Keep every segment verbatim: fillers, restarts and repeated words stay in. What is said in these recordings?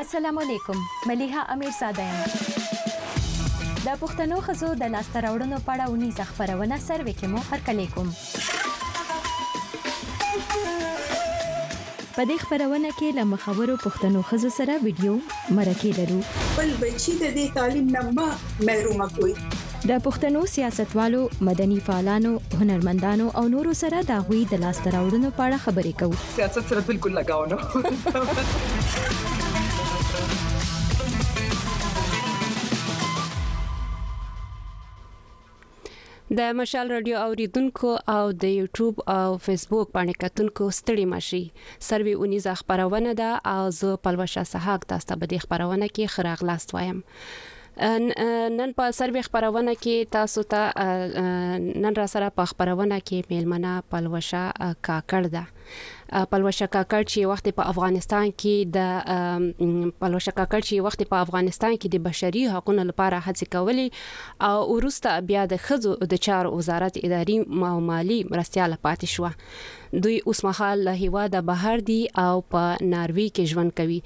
السلام علیکم. ملیحه امیرزاده یم. د پښتنو ښځو د لاسته راوړنو په اړه ونیزه خپرونه سروې کې مو هرکلی کوم. په دې خپرونه کې له مخورو پښتنو ښځو سره ویډیو مرکې لرو. بل بچی د دې تعلیم نه ما محروم کوي. د پښتنو سیاستوالو، مدني فعالانو، هنرمندانو او نورو سره د هغوی د لاسته راوړنو په اړه خبرې کوو. سیاست سره بالکل لګاو نه. د مشال رادیو اوریدونکو او د یوټیوب او فیسبوک باندې کتونکو ستړي ماشي. سروي اونیزه خبرونه ده او زه پلوشه سحاق تاسو ته به د خبرونه کې خراغلاست وایم. نن په سروي خبرونه کې تاسو ته نن را سره په خبرونه کې میلمنه پلوشه کاکړ ده. پلوشه کاکړ چې وخت په افغانستان کې د پلوشه کاکړ چې وخت په افغانستان کې د بشري حقوقو لپاره هڅې کولې او ورسته بیا د ښځو د چارو وزارت اداري او مالی مرستياله پاتې شو. دوی اوس مهال له هیواده بهر دي او په ناروی کې ژوند کوي.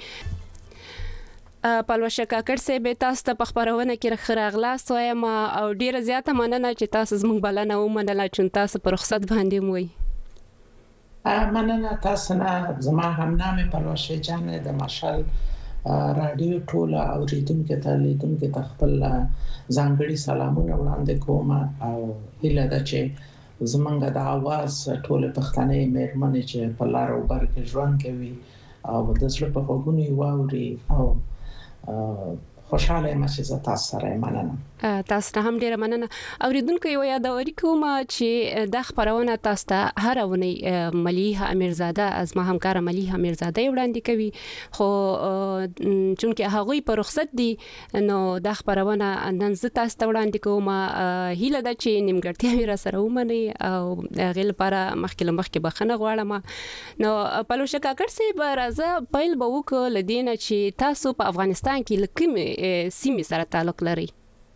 پلوشه کاکړ سه به تاسو ته په خبرونه کې خراغلاست وایم او ډیره زیاته مننه چې تاسو زموږ بلنه ومنله چې تاسو په رخصت باندې موي. مننه تاسو نه. زما همنامه پلوشه جان د مشال رادیو ټول اوریدونکو ته لیدونکو ته خپل ځانګړي سلامونه وړاندې کوم او هیله ده چې زمونږ د आवाज ټول پښتنې مېرمنې چې په لار او بر کې ژوند کوي او د زړه په غوږونو واوري او خوشاله یم چې زه تاسو سره مننه. تاسو هم ډیره مننه. اوریدونکو یو یادوري کوم چې د خبرونه تاسو ته هر ونی ملیحه امیرزاده از ما همکار ملیحه امیرزاده وړاندې کوي، خو چونکه هغه په رخصت دي نو د خبرونه نن زه تاسو ته وړاندې کوم. هیله ده چې نیمګړتیا را سره ومني او غل لپاره مخکې مخکې بخنه غواړم. نو پلوشه کاکړ سي راځه پیل به وکړو لدینه چې تاسو په افغانستان کې لکه سیمه سره تعلق لري.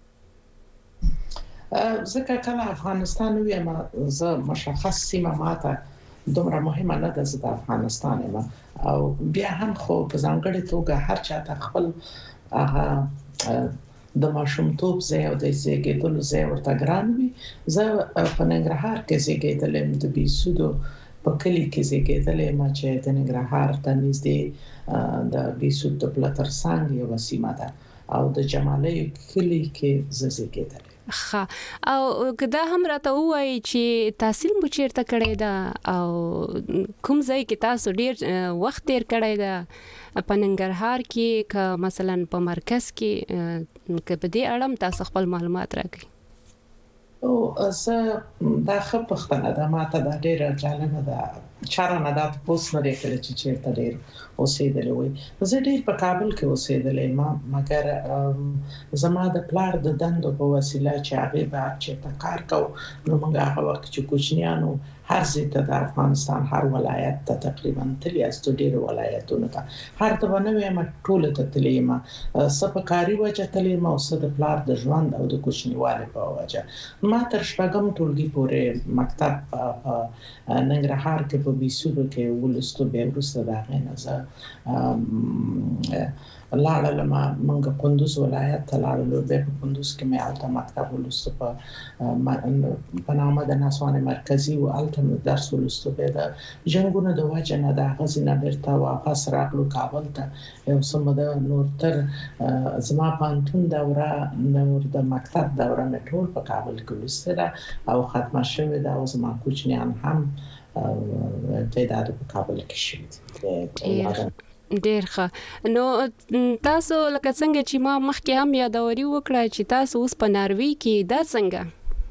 ځکه کله افغانستان ویم زه مشخص سیمه ماته دومره مهمه نه ده. زه د افغانستان یم او بیا هم خو په ځانګړي توګه هر چا ته خپل هغه د ماشومتوب ځای او د زیږیدلو ځای ورته ګران وي. زه په ننګرهار کې زیږیدلم، د بیسودو په کلی کې زیږیدلم چې د ننګرهار ته نږدې د بیسود د پلترسنګ یو سیمه ده او د جمالي کلی کې زیږیدلم. ښه، او کدا هم راته وایي چې تحصیل مو چیرته کړی دا او کوم ځای کې تاسو ډیر وخت تیر کړی دا په ننګرهار کې که مثلا په مرکز کې که په دې اړه تاسو خپل معلومات راکړئ. او زه دا خپختنه ده ماته دا ډیره جالبه ده. چاره نه دا پوس نه لیکل چې چیرته ډیر اوسېدلې وي. زه ډیر په کابل کې اوسېدلې ما، مګر زما د پلار د دندو په وسیله چې هغه به چې په کار کو نو موږ هغه وخت چې کوچنیانو هر ځای ته د افغانستان هر ولایت ته تقریبا تللی است. ډیر ولایتونه ته هر ته ونه ما ټول ته تللی ما سپکاري وجه تللی ما او د پلار د ژوند او د کوچنیوالي په وجه. ما تر شپږم ټولګي پورې مکتب ننګرهار کې په بیسودو کې ولستو به ورسته دا غنه زه لاړم موږ قندوز ولایت ته لاړو. به په قندوز کې مې الته مکتب ولستو په په نامه د ناسوانه مرکزی او الته درس ولستو. به د جنگونو د وجه نه د غزنه برته واپس راغلو کابل ته. یو سم د نور تر زما پانتون دوره نور د مکتب دوره مې ټول په کابل کې ولسته او ختمه شوه. دا اوس ما کوچنیان هم تعداد په کابل کې شوه. ډیر ښه. نو تاسو لکه څنګه چې ما مخکې هم یادوري وکړه چې تاسو اوس په ناروی کې دا څنګه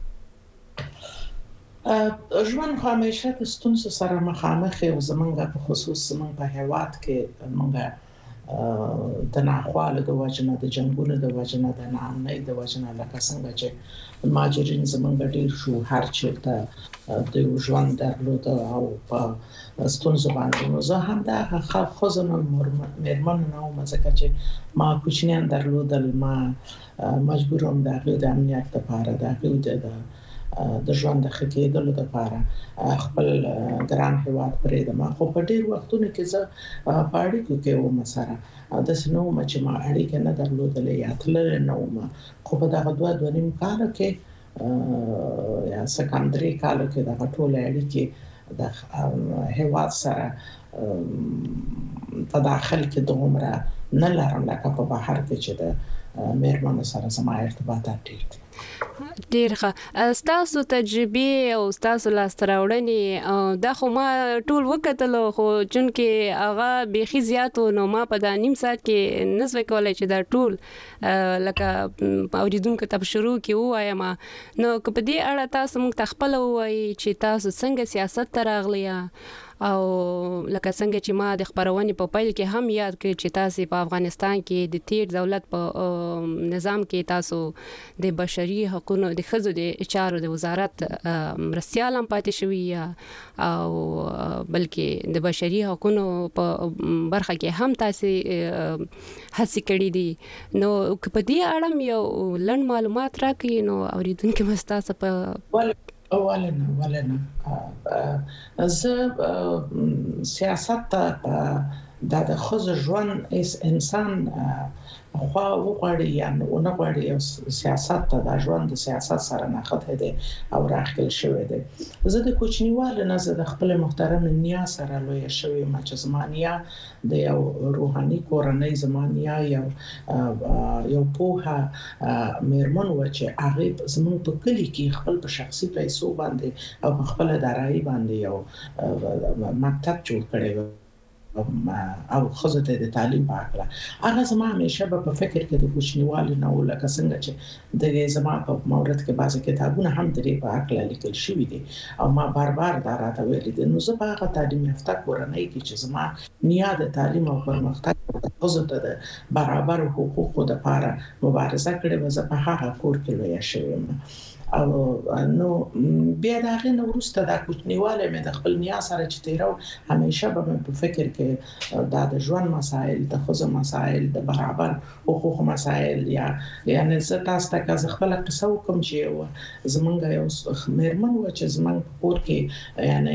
ژوند همیشه د ستونزو سره مخامخ یو. زمونږ په خصوص زمونږ په هیواد کې موږ د ناخواله د وجنه د جنگونو د وجنه د نامنۍ د وجنه لکه څنګه چې ماجرین زمونږ ډیر شو هر چیرته د ژوند درلود او په ستونزو باندې. نو زه هم دا خزونه مېرمن نه وم ځکه چې ما کوچنیان درلودل. ما مجبورم د امنیت لپاره د د ژوند د خکېدلو لپاره خپل ګران هیواد پرې د ما خو په ډیر وختونو کې زه په اړیکو کې وم سره د سينو مچ ما اړیکه نه درلودلې یا تل نه وم خو په دغه دوه دوه نیم کال کې یا سکندري کال کې د ټول اړیکې د هیواد سره تداخل کې دومره نه لرم لکه په بهر کې چې د مېرمنو سره زما ارتباطات ډېر دي. ډېر ښه. ستاسو تجربې او ستاسو لاسته راوړنې دا خو ما ټول وکتلو خو چونکې هغه بیخي زیات و نو ما په دا نیم ساعت کې نه شوی کولی چې دا ټول لکه اورېدونکو ته په شروع کې ووایم. نو که په دې اړه تاسو موږ ته خپله ووایي چې تاسو څنګه سیاست ته راغلي او لکه څنګه چې ما د خبرونې په پیل کې هم یاد کړ چې تاسو په افغانستان کې د تیر دولت په نظام کې تاسو د بشري حقوقو د ښځو د چارو د وزارت مرستیال هم پاتې شوي او بلکې د بشري حقوقو په برخه کې هم تاسو هڅې کړې دي. نو په دې اړه یو لنډ معلومات راکړئ نو اوریدونکو مستاسو په اولنا اولنا زه سیاست ته د ښځو ژوند انسان خو وغواړي یا نه غواړي سیاست ته د ژوند د سیاست سره نه خطه دي او راخل شوی دی. زه د کوچنیوالي نه زه د خپل محترم نیا سره لوی شوی ما چې زمانیا د یو روحاني کورنۍ زمانیا یو یو پوها مېرمن و چې هغه زموږ په کلی کې خپل په شخصي پیسو باندې او خپل دارایی باندې یو مکتب جوړ کړی او خزه ته د تعلیم پاکله هغه زما همیشه په فکر کې د کوچنیوالي نه ولکه څنګه چې د زما په مورد کې بعضی کتابونه هم درې پاکله لیکل شوی دي او ما بار بار دا راته ویل دي. نو زه په هغه تعلیم یافته کورنۍ کې چې زما نیا د تعلیم او پرمختګ خزه ته د برابر حقوقو لپاره مبارزه کړې و زه په هغه کور کې لوی شوم او نو بیا دا غي نو ورسته دا کوچنیواله مې د خپل نیا سره چې تیرو همیشه به په فکر کې دا د ژوند مسائل د خزه مسائل د برابر حقوق مسائل یا یعنی زه تاسو ته خپل قصه کوم چې زمونږ یو مېرمن و چې زمونږ کور کې یعنی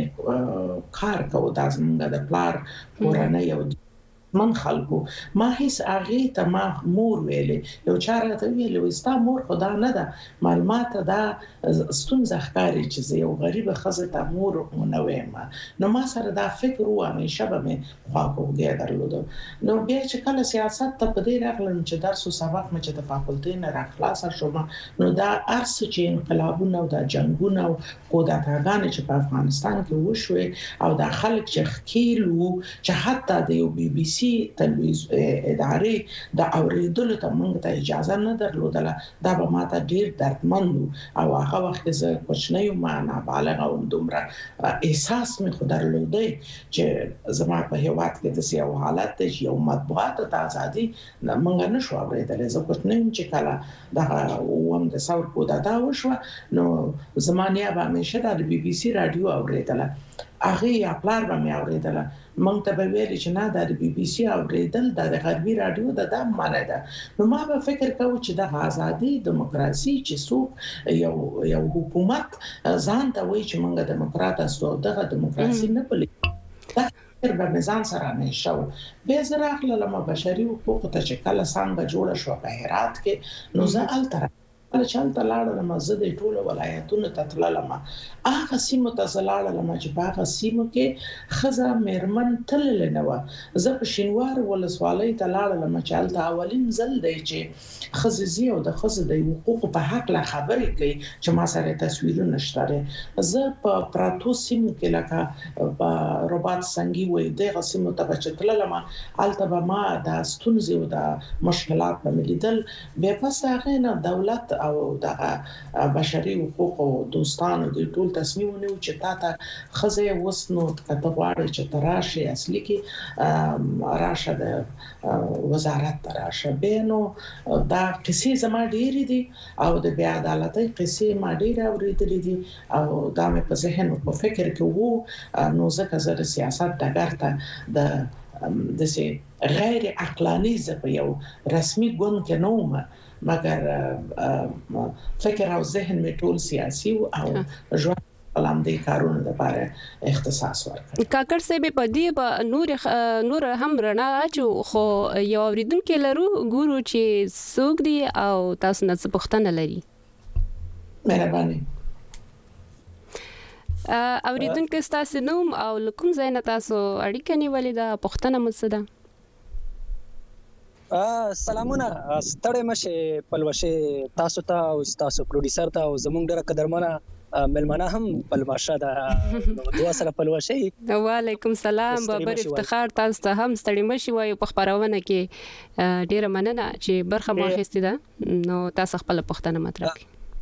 کار کوي د زمونږ د پلار کورنۍ یو من خلکو ما هیڅ هغه ته ما مور ویلې یو چاره ته ویلې وستا مور خدا نه ده معلومات دا ستونزه ښکاري چې یو غریب خزه ته مور نه وایم. نو ما سره دا فکر و همیشه به مې خواږه درلود. نو بیا چې کله سیاست ته په دې راغلم چې درس او سبق مې چې د فاکولټي نه راخلاص شوم نو دا ارس چې انقلابونه او د جنگونه او قدرتګان چې په افغانستان کې وشوي او د خلک چې خکیلو چې حتی د یو بي بي سي تلویزیون ادارې د اوریدلو ته موږ ته اجازه نه درلودله دا به ماته ډیر دردمن او هغه وخت زه کوچنی ما نه بالغ او دومره احساس مې خو درلودې چې زما په هیواد کې د سیاو حالت د یو مطبوعات ته ازادي موږ نه شو اورېدلې. زه کوچنی چې کله دا ووم د ثور کو دا وشو نو زمانیا به همیشه د بي بي سي رادیو اورېدله هغه یا پلار به مې اورېدله مونږ ته به ویل چې نه د بي بي سي اورېدل د غربي رادیو د دام معنی ده. نو ما به فکر کوم چې د آزادي دیموکراسي چې څوک یو یو حکومت ځان ته وایي چې مونږ دیموکرات اسو دغه دیموکراسي نه پلي دا به میزان سره نه شو به زه راغله لمه بشري حقوق ته چې کله څنګه جوړ شو په هرات کې نو زه التر کله چې تل لاړم زه د ټولو ولایتونو ته تللم هغه سیمو ته لاړم چې په هغه سیمو کې خزه مېرمن تل نه و. زه په شینوار ولسوالۍ ته لاړم چې الته اولین ځل دی چې خزه زی او د خزه د حقوق په حق لا خبرې کوي چې ما سره تصویرونه شته. زه په پراتو سیمو کې لکه په رباط سنگي وې دغه سیمو ته چې تللم الته به ما د ستونزې او د مشکلات په لیدل به پس هغه نه دولت او د بشري حقوق او دوستانو د ټول تصمیمونه چې تاته خزه وسنو کته غواړي چې تراشي اصلي کې راشه د وزارت تراشه بینو دا قصې زما ډېرې دي او د بیا عدالتۍ قصې ما ډېر اورېدلې دي او دا مې په ذهن او په فکر کې وو. نو ځکه زه د سیاست ډګر ته د د سي غیر عقلاني ز په یو رسمي ګوند کې نوم مګر فکر او ذهن می ټول سیاسي او ژوند لاندې کارونه لپاره اختصاص ورکړي. کاکړ صاحب په دې په نور نور هم رڼا اچو خو یو اوریدونکو لرو ګورو چې څوک دی او تاسو نه څه پوښتنه لري. مهرباني. اوریدونکو تاسو نوم او کوم ځای نه تاسو اړیکه نیولې ده پوښتنه مو څه ده؟ سلامونه ستړی مشه پلوشه تاسو ته او تاسو پروډوسر ته او زمونږ ډېر قدرمنه ملمنه هم پلوشه ده دوه سره پلوشه. وعلیکم سلام بابر افتخار تاسو ته هم ستړی مشه وای په خبرونه کې ډیره مننه چې برخه مو اخیستې ده نو تاسو خپل پوښتنه مطرح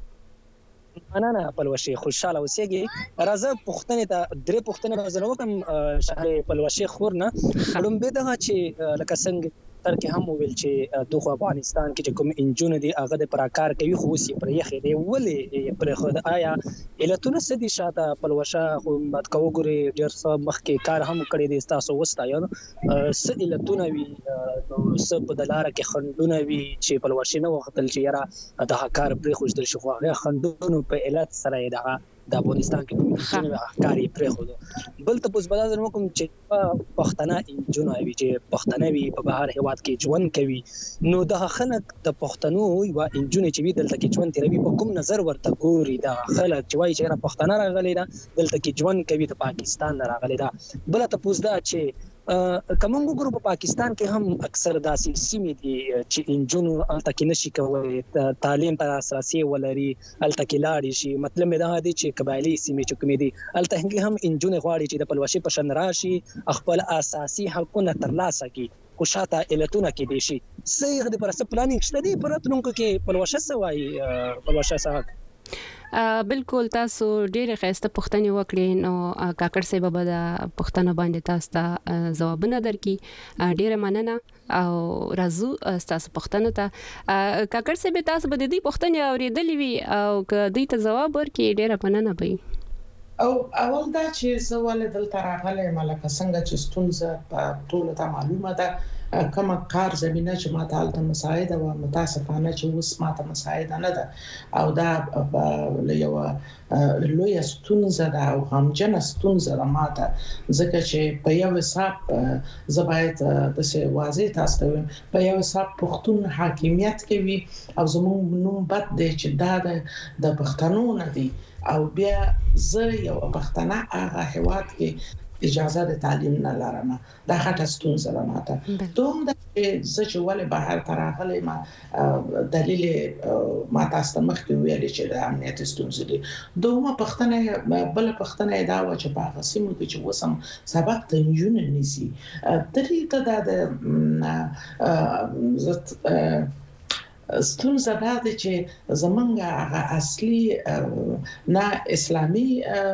کړئ. مننه پلوشه خوشاله اوسېږي. راځه پوښتنه ته درې پوښتنه راځنه وکم شهر پلوشه خور نه خړم به دغه چې لکه څنګه تر کې هم ویل چې دوه افغانستان کې کوم انجون دي هغه د پراکار کوي خو سي پر یخې دی ولې پر خود آیا علتونه سدي شاته پلوشه خو مات کو ګوري ډیر څه مخکې کار هم کړی دي تاسو وستایو س علتونه وی نو س په دلاره کې خندونه وی چې پلوشه نه وختل چې یاره د کار پر خوش در شو هغه خندونو په علت سره دا د افغانستان کې کوم کاری پرې خو بل ته پوس بدل کوم چې پښتنه انجونه وی چې پښتنه وی په بهر هواد کې ژوند کوي نو د خلک د پښتنو او انجونه چې وی دلته کې ژوند کوي په کوم نظر ورته ګوري د خلک چې وایي چې پښتنه راغلي دا دلته کې ژوند کوي د پاکستان راغلي دا بل ته پوس دا چې کومو ګورو په پاکستان کې هم اکثر داسې سیمې دي چې انجونو الته کې نشي کولای تعلیم ته اساسي ولري الته کې لاړ شي مطلب دا دی چې قبایلی سیمې چې کومې دي الته هم انجونو غواړي چې د پلوشه په شان راشي خپل اساسي حقونه ترلاسه کړي خو شاته علتونه کې دي شي صحیح د پرسه پلانینګ شته دي پراتونکو کې پلوشه سوای پلوشه سره بالکل تاسو ډېر ښایسته پوښتنې وکړې نو کاکړ صاحب به د پوښتنه باندې تاسو ته ځوابونه درکړي ډېر مننه او راځو تاسو پوښتنه ته کاکړ صاحب تاسو به د دې پوښتنې اورېدلې وي او که دوی ته ځواب ورکړي ډېر مننه به او اول دا چې سوال دلته راغلی ملکه څنګه چې ستونزه په ټول ته معلومه ده کومه کار زمينه چې ماته حالت مساعده او متاسفانه چې اوس ماته مساعده نه ده او دا یو لوی ستونزه ده او همجن ستونزه ده ماته ځکه چې په یو حساب زبایت د څه واضح تاسو ته په یو حساب پښتون حاکمیت کوي او زموږ نوم بد دی چې دا د پښتنو نه دی او بیا زه یو پښتنه هغه هواد کې اجازه د تعلیم نه لرم دا هټه ستونزه ده ماته دوم د زه چې ولې بهر تراغلې ما دلیل ما تاسو مخکې ویل چې د امنیت ستونزې دي دومره پښتنه بل پښتنه دا و چې په قسمو کې چې وسم سبق ته نجونه نيسي درې ته د زت ستونزه دا ده چې زمونږ هغه اصلي نه اسلامي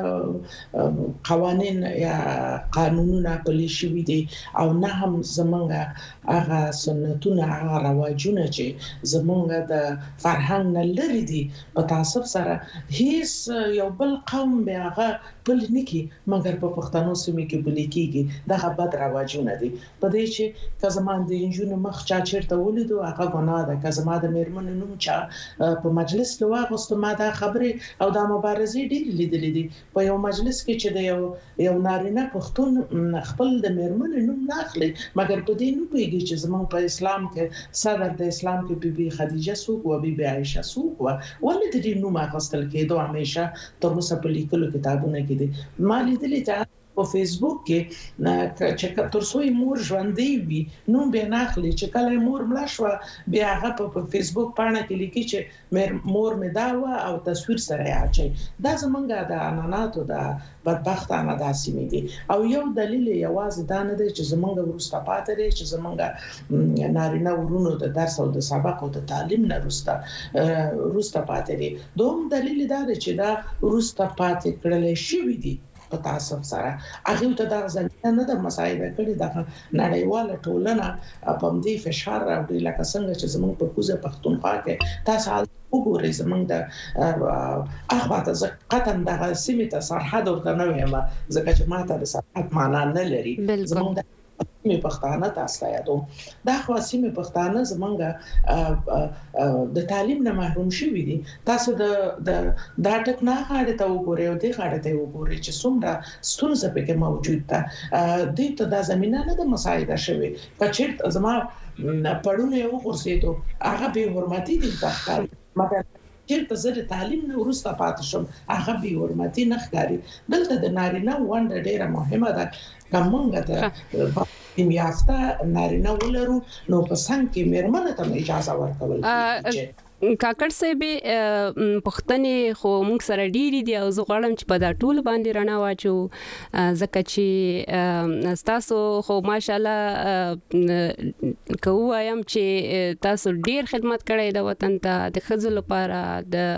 قوانين یا قانونونه پلي شوي دي او نه هم زمونږ هغه سنتونه هغه رواجونه چې زمونږ د فرهنګ نه لري دي په تاسف سره هیڅ یو بل قوم به هغه پل نکي مګر په پښتنو سیمه کې پلي کیږي دا بد رواجونه دي په دې چې کزمان د انجونو مخ چا چیرته ولیدو هغه ګناه ده کزما د مېرمن نوم چا په مجلس کې واغوست ما دا خبره او دا مبارزې ډېر لیدلې دي په یو مجلس کې چې د یو یو نارینه پښتون خپل د مېرمن نوم نه اخلي مګر په دې نو پیږي چې زموږ په اسلام کې صدر د اسلام کې بیبي خدیجه سوق او بیبي عائشه سوق و ولې د دې نوم اخستل کېدو همیشه تر اوسه په لیکلو کتابونه کې دي ما لیدلې په فیسبوک کې چې تر څو مور ژوندۍ وي نو به نه اخلي چې کله مور مړه شو بیا هغه په فیسبوک باندې کې لیکي چې مور مې دا و او تصویر سره اچي دا زمونږ د اناناتو د بدبختانه داسې مې دي او یو دلیل یوازې دا نه دی چې زمونږ ورسته پاتې دي چې زمونږ نارینه ورونو د درس او د سبق او د تعلیم نه ورسته ورسته پاتې دي دوم دلیل دا دی چې دا ورسته پاتې کړل شي دي په تاسو سره هغه ته دا ځل نه د مسایده کړي د نړیواله ټولنه په دې فشار راوړي لکه څنګه چې زموږ په کوزه پښتونخوا کې تاسو وګورئ زموږ د هغه ته قطن د سیمه ته سرحد ورته نه ویما ځکه چې ماته د سرحد معنا نه لري زموږ مې پښتانه تاسو یادو دا خاصي مې پښتانه زمونږ د تعلیم نه محروم شوي دي تاسو د د دا ټک نه غاړه ته وګورئ او د غاړه ته وګورئ چې څومره ستونزې پکې موجود ده د دې ته د زمينه نه د مساعده شوي کچې زما پړونه یو ورسېدو هغه به حرمتي دي تاسو مګر چې زه د تعلیم نه ورسته پاتې شم هغه به حرمتي نه ښکاري دلته د نارینه ونده ډیره مهمه ده کومه ده تیم یافته نارینه ولرو نو په څنګه کې مېرمنه ته اجازه ورکول کیږي کاکړ صاحب پښتنې خو موږ سره ډېری دي او زه غواړم چې په دا ټول باندې رڼا واچو ځکه چې تاسو خو ماشاءالله کوم چې تاسو ډېر خدمت کړی د وطن ته د ښځو لپاره د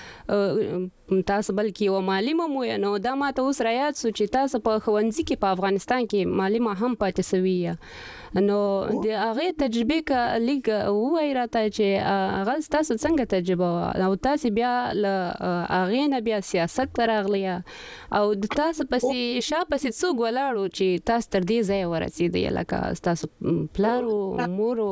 تاسو بلکې و مالی مو نو دا ماته اوس رايات سو چې تاسو په خوندزي کې په افغانستان کې مالی ما هم پاتې سوي نو د هغه تجربه کا لیک وای راته چې هغه تاسو څنګه تجربه او تاسو بیا ل هغه نه بیا سیاست تراغلی او د تاسو پسې شاپسې څوک ولاړو چې تاسو تر دې ځای ورسېدې لکه تاسو پلارو مورو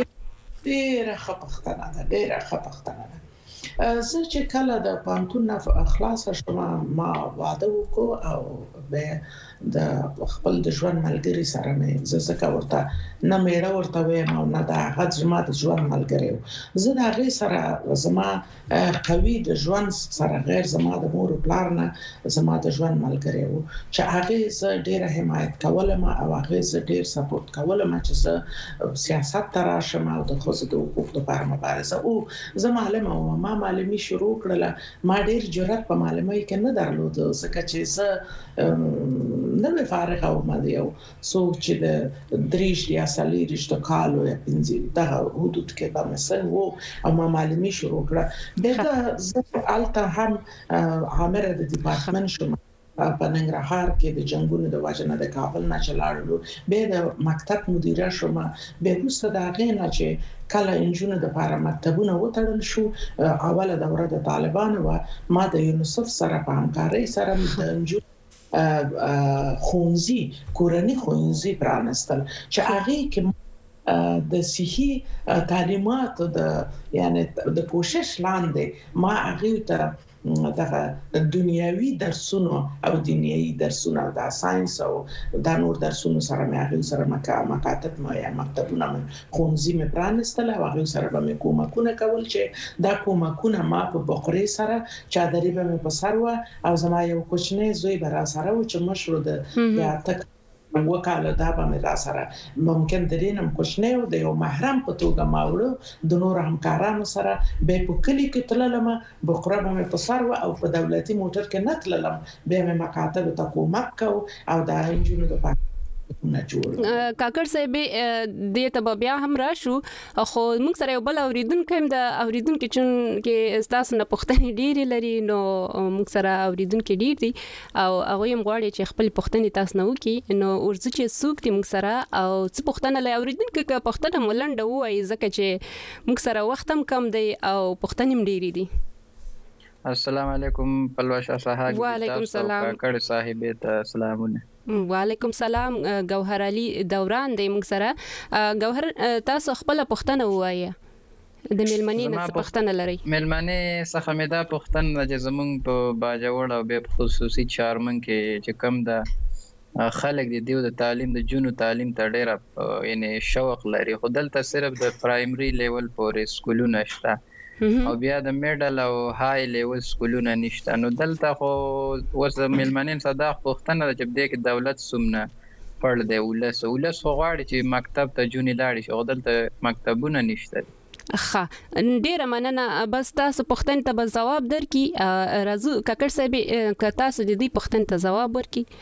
ډېر خپختنه ده ډېر خپختنه ده زه چې کله د پانتون خلاص شوم ما واده وکړ او به د خپل د ژوند ملګری سره مې زه څنګه ورته نه میړه ورته وایم او نه دا غږ زما د ژوند ملګری زه دا غي سره زما قوي د ژوند سره غیر زما د مور پلار نه زما د ژوند ملګری وو چې هغه زه ډیره حمایت کولم او هغه زه ډیر سپورټ کولم چې زه سیاست تراشم او د خصوصي د حقوقو لپاره مبارزه او زه معلمه او ما معلمي شروع کړله ما ډیر جرأت په معلمۍ کې نه درلود ځکه چې زه نه فارغ او ما دی او څوک چې د دریش یا سلیریش د کالو یا پنځه دغه حدود کې به مثلا وو او ما معلمي شروع کړه دغه زه الته هم عامره د ډپارټمنټ شوم په ننګرهار کې د جنگونو د واجنه د کابل نه چلاړو به د مکتب مدیره شوم به وروسته دا غینه چې کله انجونو د لپاره مکتبونه وټړل شو اوله دوره د طالبانو و ما د یونیسف سره په همکارۍ سره د انجونو خونزي کورنی خونزي پرانستل چې هغه کې د صحي تعلیمات د یعنی د کوشش لاندې ما هغه ته دغه دنیوي درسونه او دنیوي درسونه د ساينس او د نور درسونو سره مې هغه سره مکاتب ما یا مکتبونه خونزي مې پرانستل او هغه سره به مې کومکونه کول چې دا کومکونه ما په بقري سره چادرې به مې په سر و او زما یو کوچنی زوی به را سره و چې مشر د یا تک وکاله دا به مې را سره ممکن درینم کوښنه او د یو محرم په توګه ماوړو د نور همکارانو سره به په کلی کې تللم بقره مې په سر او په دولتي موټر کې نه تللم به مې مکاتب ته کومک کو او دا انجونو د پاک کاکړ صاحب دې ته بیا هم راشو خو موږ سره یو بل اوریدونکو هم د اوریدونکو چون کې تاسو نه پښتني ډېری لري نو موږ سره اوریدونکو ډېر دي او هغه هم غواړي چې خپل پښتني تاسو نه وکي نو ورځ چې څوک دي موږ سره او څه پښتنه لري اوریدونکو کې پښتنه مولنده وایي ځکه چې موږ سره وخت هم کم دی او پښتني هم ډېری دي السلام علیکم پلوشا صاحب وعلیکم السلام کاکړ صاحب ته سلامونه وعلیکم سلام گوهر علي دوران د موږ سره گوهر تاسو خپل پښتنه وایي د ملمنې نه پښتنه لري ملمنې څخه مې دا پښتنه چې زمونږ په باجوړ او به خصوصي چارمن کې چې کم ده خلک د دیو د تعلیم د جنو تعلیم ته ډېر یعنی شوق لري خو دلته صرف د پرایمري لیول پورې سکولونه شته او بیا د میډل او های لیول سکولونه نشته نو دلته خو وس ملمنین صدا پښتنه چې د کې دولت سمنه پړ دی ولس ولس غواړي چې مکتب ته جونی لاړ شي دلته مکتبونه نشته ښه ډیره مننه بس تاسو پښتن ته به جواب درکې راځو کاکړ صاحب که تاسو د دې پښتن ته جواب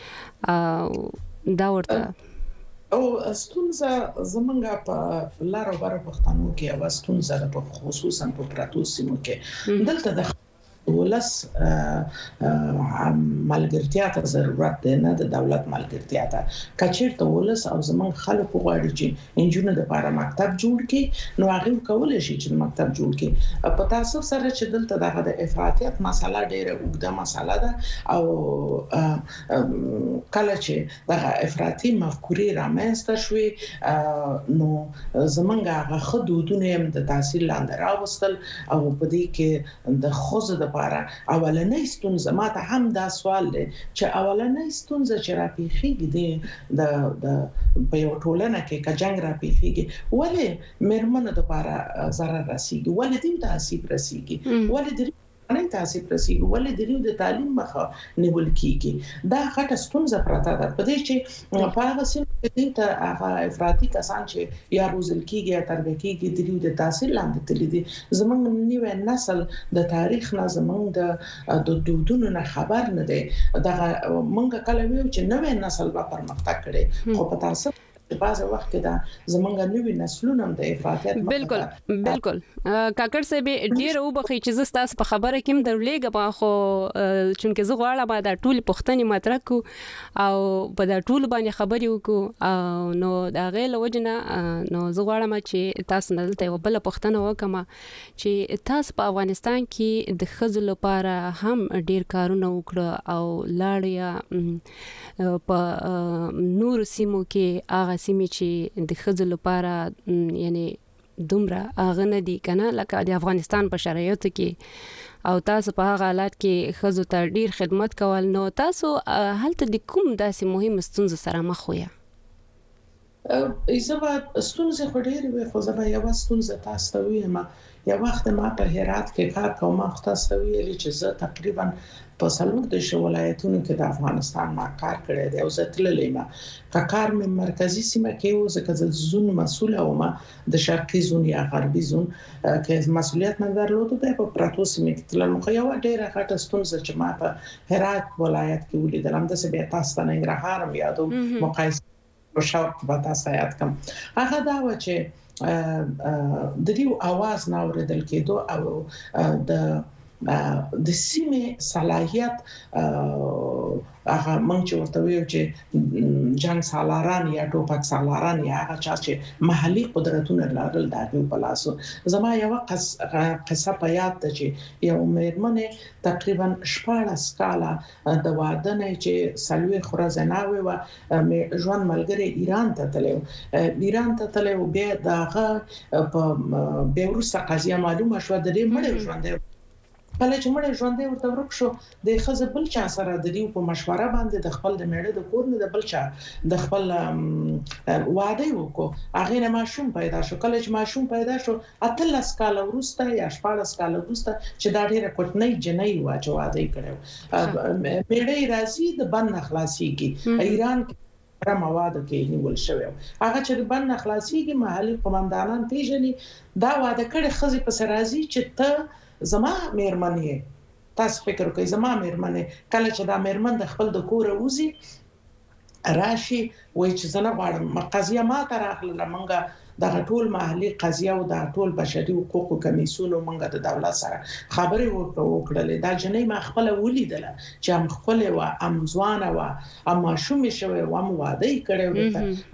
ورکې دا ورته او ستونزه زمونږه په لارو بارو پښتنو کې او ستونزه په خصوصا په پراتو سیمو کې دلته د ولس ملګرتیا ته ضرورت دی نه د دولت ملګرتیا ته. کچېرته ولس او زمون خلکو غواړي چې انجونو د لپاره مکتب جوړ کړي نو هغه کولای شي چې مکتب جوړ کړي. په تاسو سره چې دلته دغه د افراطیت مسله ډیره اوږده مسله ده او کله چې دغه افراطي مفکورې رامنځته شوې نو زمونږ هغه حدودونه هم د تحصیل لاندې راوستل او په دې کې د خوځ د لپاره اولنۍ ستونزه ماته هم دا سوال دی چې اولنۍ ستونزه چې راپېښېږي د د په یو ټولنه کې که جنگ راپېښېږي ولې مېرمنو د لپاره ضرر رسیږي ولې دې تاسیب رسیږي ولې دې نه تاسیب رسیږي ولې د ریو د تعلیم مخه نیول کیږي. دا غټه ستونزه پراته ده په دې چې په هغه سیمه کې ته هغه افراطي کسان چې یا روزل کیږي یا تربیه کیږي د ریو د تحصیل لاندې تللی دي. زمونږ نیو نسل د تاریخ نه زمونږ د دودونو نه خبر نه دی. دا مونږ کله ویو چې نوې نسل به پرمختګ کړي خو په تاسو په بازه وخت کې دا زمونږ نوې نسلونه هم د افراطیت بالکل بالکل کاکړ صاحب ډیر وبخې چې زه تاسو په خبره کې مدرلېګم خو چونکه زه غواړم دا ټول پښتني مطرح کو او په دا ټول باندې خبرې وکړو نو دا غیر وجنه نو زه غواړم چې تاسو نه دلته یو بل پښتنه وکم چې تاسو په افغانستان کې د ښځو لپاره هم ډیر کارونه وکړه او لاړیا په نور سیمو کې هغه سیمې چې د ښځو لپاره یعنی دومره هغه نه دي کنه لکه د افغانستان په شرایطو کې او تاسو په هغه حالات کې ښځو ته ډیر خدمت کول نو تاسو هلته د کوم داسې مهم ستونزې سره مخ وئ؟ ایزه به ستونزې خو ډېرې وي خو زه به یوه ستونزه تاسو ته ویم. یو وخت ما په هرات کې کار کوم ما تاسو ته ویلي چې زه تقریبا په څلور دېرش ولایتونو کې د افغانستان ما کار کړی دی او زه تللی یم. که کار مې مرکزي سیمه کې و ځکه زه زون مسؤله وم د شرقي زون یا غربي زون کې مسؤلیت مې درلود دی په پراتو سیمه کې تلم. خو یو ډېره غټه ستونزه چې ما په هرات ولایت کې ولیدل هم داسې بیا تاسو ته ننګرهار هم یادوم مقایسه په شوق به تاسو یاد کړم هغه دا و چې د دې आवाज نه اوریدل کېدو او د د سیمې صلاحیت هغه مونږ چې ورته ویو چې جنگ سالاران یا ټوپک سالاران یا هغه چې محلي قدرتونه لرل د هغوی په لاسو. زما یوه قصه په یاد ده چې یو مېرمنې تقریبا شپاړس کاله د واده نه چې څلوېښت ورځې ناوې وه ژوند ملګری ایران ته تللی و ایران ته تللی و بیا د هغه په بیا وروسته قضیه معلومه شوه د دې مړی ژوندی کله چې مړی ژوندی ورته ورک شو د ښځې بل چا سره د دې په مشوره باندې د خپل د میړه د کور نه د بل چا د خپل واده وکړو هغې نه ماشوم پیدا شو. کله چې ماشوم پیدا شو اتلس کاله وروسته یا شپاړس کاله وروسته چې دا ډېره کوچنۍ جنۍ وه چې واده یې کړی و میړه یې راځي د بند نه خلاصېږي ایران کې مواد کې نیول شوی هغه چې د بند نه خلاصېږي محلي قومندانان پیژني دا واده کړی ښځې پسې راځي چې ته زما مېرمن یې تاسو فکر وکړئ زما مېرمن یې کله چې دا مېرمن د خپل د کوره وځي راشي وایي چې زه نه غواړم قضیه ما ته راغله مونږه دغه ټول محلي قضیه او د ټول بشري حقوقو کمیسیون مونږه د دولت سره خبرې وکړلې دا جنۍ ما خپله ولیدله چې هم ښکلې وه هم ځوانه وه هم ماشومې شوې وه هم واده یې کړی و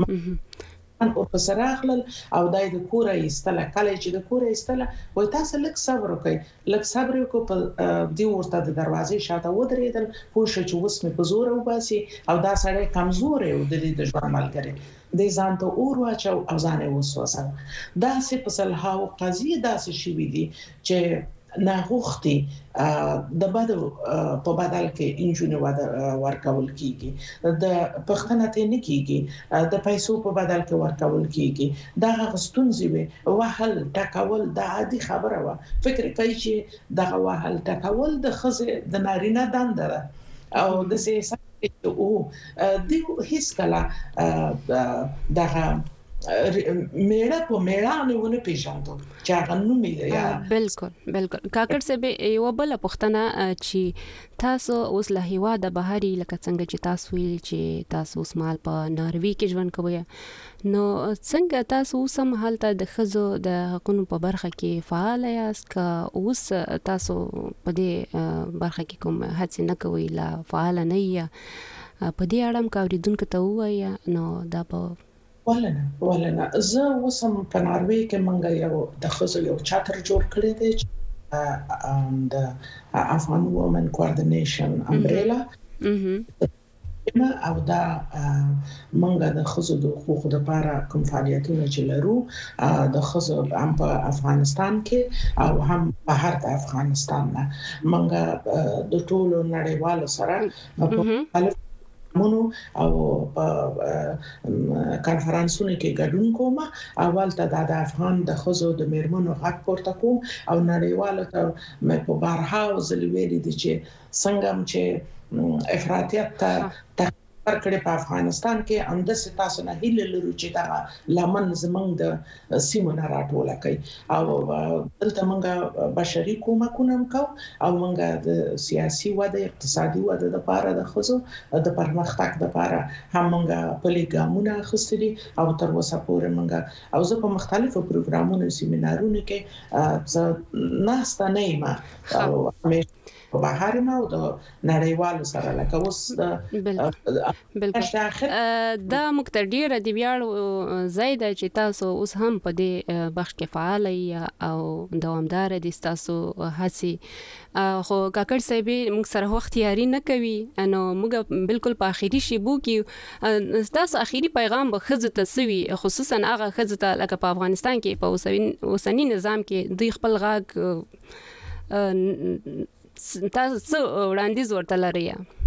او په سره اخلل او دای د کوره ایستله کله چې د کوره ایستله وای تاسو لږ صبر وکړئ لږ صبر وکړئ په دی ورته د دروازې شاته ودرېدل پوه شو چې اوس مې په زور وباسي او دا سړی کمزور و د دې د ژوند ملګری د ځان ته اور واچو او ځان یې وسوسه داسې په صلحاو قضیې داسې شوي دي چې ناغوښتي د بدو په بدل کې انجونې ورکول کیږي د پښتنه ته نه کیږي د پیسو په بدل کې ورکول کیږي دا غستونځي وي وهل ټکول د عادي خبره و فکر کوي چې دغه وهل ټکول د خزه د نارینه دنده ده او د سیاست او د هیڅ کله دغه میړه په میړانه ونه پیژاندو چې هغه نوم یې یا بالکل بالکل کاکړ صاحب یو بل پښتنه چې تاسو اوس له هوا د بهاري لکه څنګه چې تاسو ویل چې تاسو اوس مال په ناروی کې ژوند کوئ نو څنګه تاسو اوس هم حالت د خزو د حقوقو په برخه کې فعال یاست که اوس تاسو په دې برخه کې کوم هڅه نه کوئ لا فعال نه یا په دې اړه هم کاوریدونکو ته وایي نو دا په ولنه ولنه زه وسم په ناروی کې منګه یو د خزو یو چاتر جوړ کړی دی د افغان وومن کوارډینیشن امبریلا او دا منګه د خزو د حقوقو لپاره کوم فعالیتونه چې لرو د خزو هم په افغانستان کې او هم بهر د افغانستان نه منګه د ټولو نړیوالو سره په مونو او کانفرنسونه کې ګډون کوم اول ته د افغان د خزو د میرمنو حق پورته کوم او نړیوالو ته مې په بارها وزلوي دي چې څنګه چې افراطیت ته کړي په افغانستان کې اندس تاسو نه هیله لرو چې دا لمن زمنګ د سیمو نه راټوله کوي او دلته موږ بشري کومکونه کو او موږ د سیاسي وده اقتصادي وده لپاره د خزو د پرمختګ لپاره هم موږ پلیګامونه خستري او تر اوسه پورې موږ او زه په مختلفو پروګرامونو سیمینارونو کې ناسته نه یم او په بهر ما او د نړیوالو سره لکه اوس بالکل دا مکتر ډیر دی ویاړ زیاده چې تاسو اوس هم په دې بخش کې فعال او دوامدار دي تاسو هڅه خو کاکړ صاحب موږ سره وخت یاري نه کوي نو موږ بالکل په اخیری شیبو کې تاسو اخیری پیغام به خزه تسوي خصوصا هغه خزه لکه په افغانستان کې په اوسنی نظام کې دوی خپل غاګ تاسو وړاندیز ورته لرئ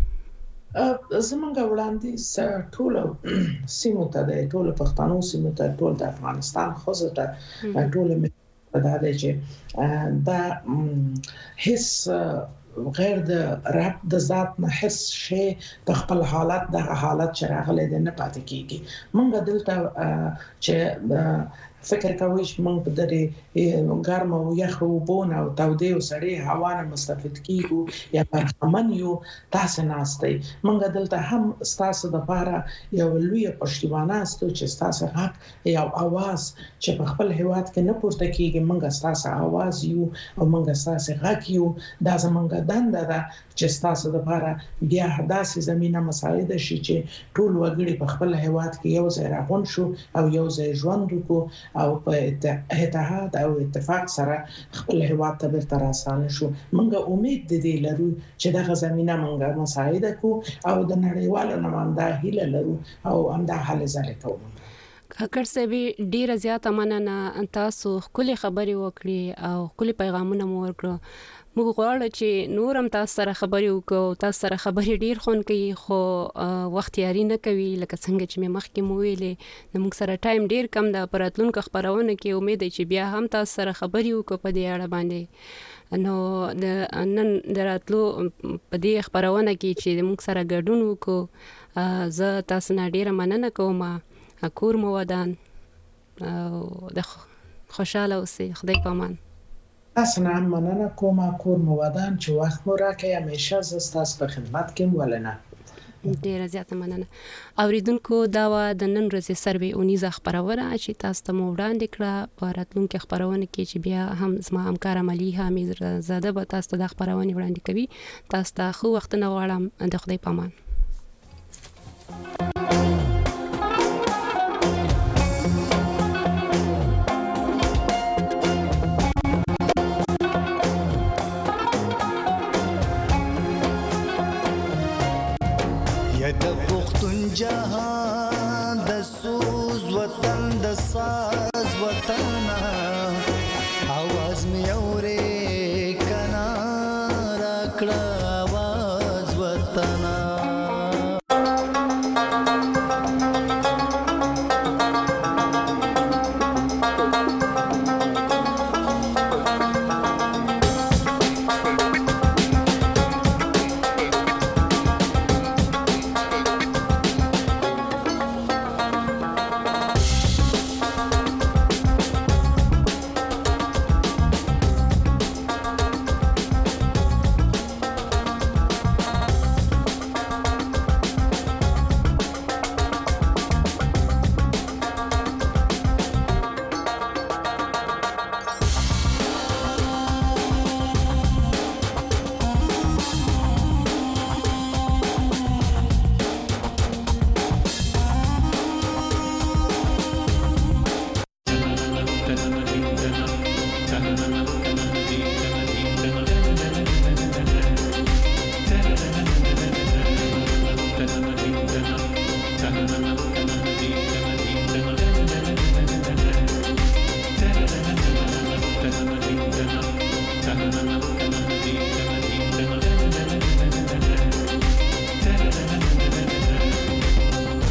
زمونږ وړاندیز ټول سیمو ته د ټول پښتنو سیمو ته ټول د افغانستان خزه ته ټول دا دی چې دا هیڅ غیر د رب د ذات نه هیڅ شی په خپل حالت د حالت چې راغلی دی نه پاتې کیږي مونږ دلته چې فکر کوي چې موږ په دې ګرم او یخ او بون او تودې او سړې هوا نه مستفید کیږو یا برخمن یو تاسو ناستئ موږ دلته هم تاسو د لپاره یو لوی پښتیبانه ستو چې تاسو حق یو आवाज چې په خپل هیواد کې نه پورته کیږي موږ تاسو आवाज یو او موږ تاسو حق یو دا زمونږ دنده ده چې تاسو د لپاره بیا داسې زمينه مساعد شي چې ټول وګړي په خپل هیواد کې یو ځای راغون شو او یو ځای ژوند وکړو او په اتحاد او اتفاق سره خپل هیواد ته بیرته راځي شو موږ امید دې لرو چې دغه زمينه موږ مساعده کو او د نړیوالو نماینده هیله لرو او همدا حل زله کوو کاکړ صاحب ډیره زیاته مننه تاسو خپل خبري وکړي او خپل پیغامونه مو ورکړو موږ غواړو چې نور هم تاسو سره خبري وکړو تاسو سره خبري ډیر خون کوي خو وخت یاري نه کوي لکه څنګه چې مې مخکې مو ویلې نو موږ سره ټایم ډیر کم ده پراتلونکو خبرونه کې امید چې بیا هم تاسو سره خبري وکړو په دې اړه باندې نو د نن دراتلو په دې خبرونه کې چې موږ سره ګډون وکړو زه تاسو نه ډیره مننه کوم کور مو ودان د خوشاله اوسئ خدای پامان تاسو نه مننه کوم کور مو ودان چې وخت مو راکړئ همیشه زه تاسو په خدمت کې ولنه ډیره زیاته مننه اوریدونکو دا و د نن ورځې سروي اونیزه خبرونه چې تاسو ته مو وړاندې کړه په راتلونکو خبرونه کې چې بیا هم زما همکار عملی حمید زاده به تاسو ته د خبرونه وړاندې کوي تاسو ته خو وخت نه غواړم د خدای پامان جهان د سوز وطن د ساز وطن